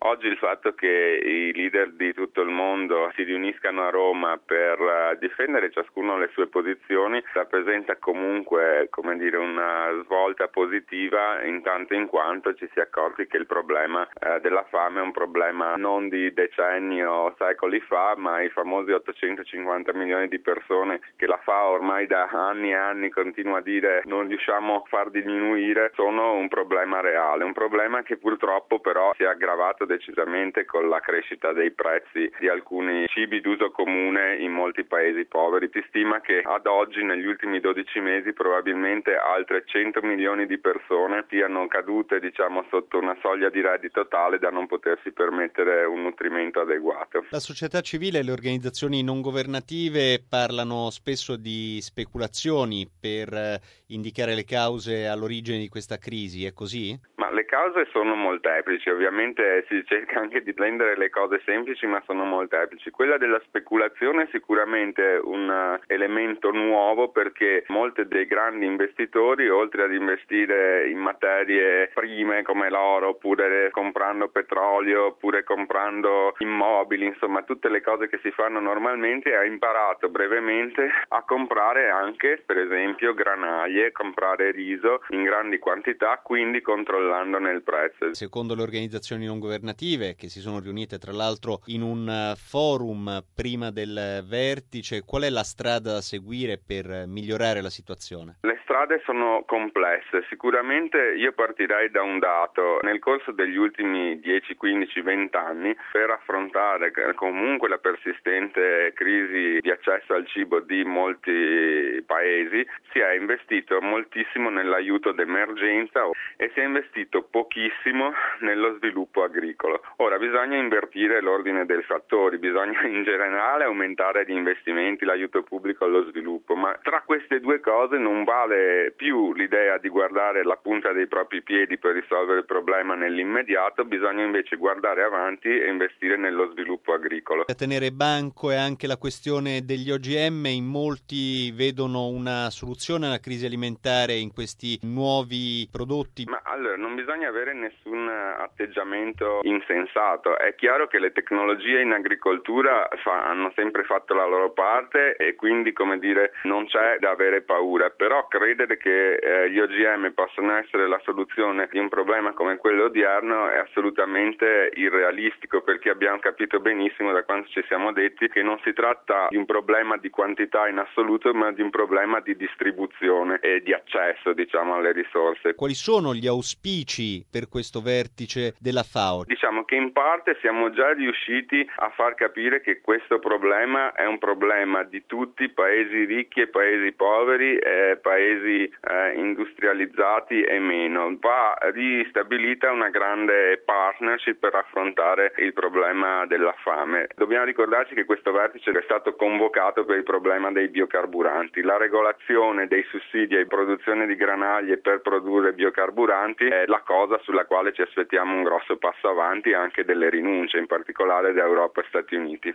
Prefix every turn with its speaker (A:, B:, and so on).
A: Oggi il fatto che i leader di tutto il mondo si riuniscano a Roma per difendere ciascuno le sue posizioni rappresenta comunque, una svolta positiva in tanto in quanto ci si è accorti che il problema della fame è un problema non di decenni o secoli fa, ma i famosi 850 milioni di persone che la FAO ormai da anni e anni continua a dire non riusciamo a far diminuire, sono un problema reale, un problema che purtroppo però si è aggravato decisamente con la crescita dei prezzi di alcuni cibi d'uso comune in molti paesi poveri. Si stima che ad oggi, negli ultimi 12 mesi, probabilmente altre 100 milioni di persone siano cadute, sotto una soglia di reddito tale da non potersi permettere un nutrimento adeguato.
B: La società civile e le organizzazioni non governative parlano spesso di speculazioni per indicare le cause all'origine di questa crisi, è così?
A: Ma le cause sono molteplici, ovviamente si cerca anche di rendere le cose semplici, ma sono molteplici. Quella della speculazione è sicuramente un elemento nuovo perché molti dei grandi investitori, oltre ad investire in materie prime come l'oro, oppure comprando petrolio, oppure comprando immobili, insomma tutte le cose che si fanno normalmente, ha imparato brevemente a comprare anche, per esempio, granaglie, comprare riso in grandi quantità, quindi controllandone il prezzo.
B: Secondo le organizzazioni non governative, che si sono riunite tra l'altro in un forum prima del vertice, qual è la strada da seguire per migliorare la situazione?
A: Le strade sono complesse, sicuramente io partirei da un dato: nel corso degli ultimi 10, 15, 20 anni, per affrontare comunque la persistente crisi di accesso al cibo di molti paesi, si è investito moltissimo nell'aiuto d'emergenza e si è investito pochissimo nello sviluppo agricolo. Ora bisogna invertire l'ordine dei fattori, bisogna in generale aumentare gli investimenti, l'aiuto pubblico allo sviluppo, ma tra queste due cose non vale più l'idea di guardare la punta dei propri piedi per risolvere il problema nell'immediato, bisogna invece guardare avanti e investire nello sviluppo agricolo.
B: A tenere banco è anche la questione degli OGM, in molti vedono una soluzione alla crisi alimentare in questi nuovi prodotti.
A: Ma allora non bisogna avere nessun atteggiamento insensato, è chiaro che le tecnologie in agricoltura hanno sempre fatto la loro parte e quindi non c'è da avere paura, però credere che gli OGM possano essere la soluzione di un problema come quello odierno è assolutamente irrealistico, perché abbiamo capito benissimo da quando ci siamo detti che non si tratta di un problema di quantità in assoluto, ma di un problema di distribuzione e di accesso alle risorse.
B: Quali sono gli auspici per questo vertice della FAO?
A: Diciamo che in parte siamo già riusciti a far capire che questo problema è un problema di tutti, paesi ricchi e paesi poveri, paesi industrializzati e meno. Va ristabilita una grande partnership per affrontare il problema della fame. Dobbiamo ricordarci che questo vertice è stato convocato per il problema dei biocarburanti. La regolazione dei sussidi e produzione di granaglie per produrre biocarburanti è la cosa sulla quale ci aspettiamo un grosso passo avanti, anche delle rinunce, in particolare da Europa e Stati Uniti.